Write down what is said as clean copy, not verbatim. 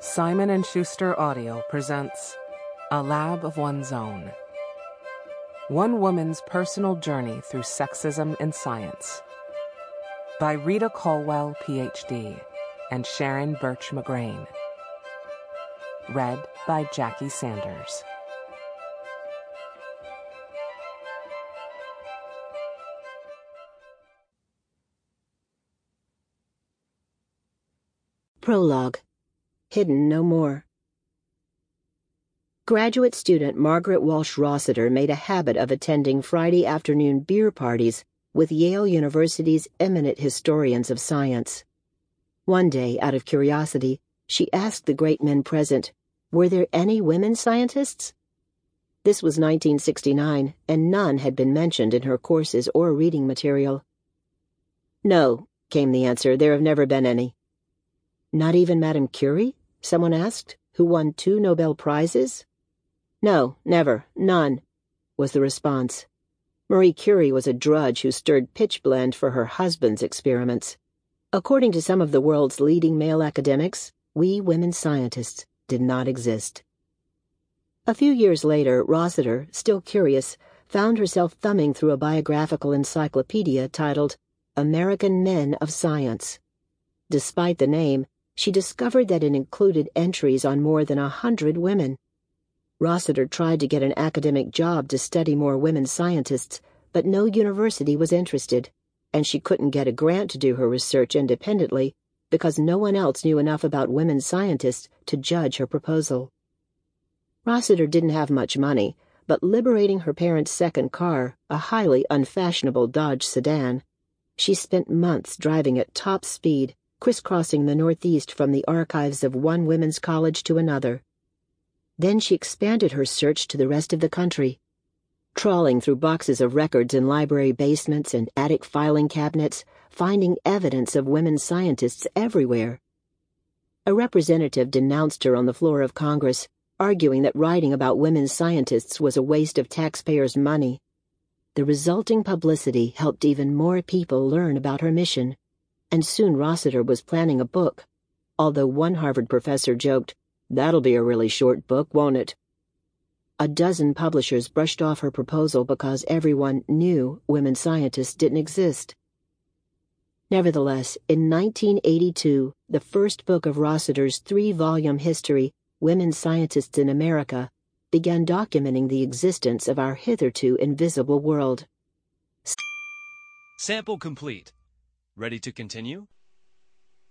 Simon & Schuster Audio presents A Lab of One's Own. One woman's personal journey through sexism in science. By Rita Colwell, Ph.D. and Sharon Birch McGrain. Read by Jackie Sanders. Prologue. Hidden no more. Graduate student Margaret Walsh Rossiter made a habit of attending Friday afternoon beer parties with Yale University's eminent historians of science. One day, out of curiosity, she asked the great men present, were there any women scientists? This was 1969, and none had been mentioned in her courses or reading material. No, came the answer, there have never been any. Not even Madame Curie? Someone asked, who won 2 Nobel Prizes? No, never, none, was the response. Marie Curie was a drudge who stirred pitchblende for her husband's experiments. According to some of the world's leading male academics, we women scientists did not exist. A few years later, Rossiter, still curious, found herself thumbing through a biographical encyclopedia titled American Men of Science. Despite the name, she discovered that it included entries on more than 100 women. Rossiter tried to get an academic job to study more women scientists, but no university was interested, and she couldn't get a grant to do her research independently because no one else knew enough about women scientists to judge her proposal. Rossiter didn't have much money, but liberating her parents' second car, a highly unfashionable Dodge sedan, she spent months driving at top speed, crisscrossing the Northeast from the archives of one women's college to another. Then she expanded her search to the rest of the country, trawling through boxes of records in library basements and attic filing cabinets, finding evidence of women scientists everywhere. A representative denounced her on the floor of Congress, arguing that writing about women scientists was a waste of taxpayers' money. The resulting publicity helped even more people learn about her mission, and soon Rossiter was planning a book, although one Harvard professor joked, "That'll be a really short book, won't it?" A dozen publishers brushed off her proposal because everyone knew women scientists didn't exist. Nevertheless, in 1982, the first book of Rossiter's 3-volume history, Women Scientists in America, began documenting the existence of our hitherto invisible world. Sample complete. Ready to continue?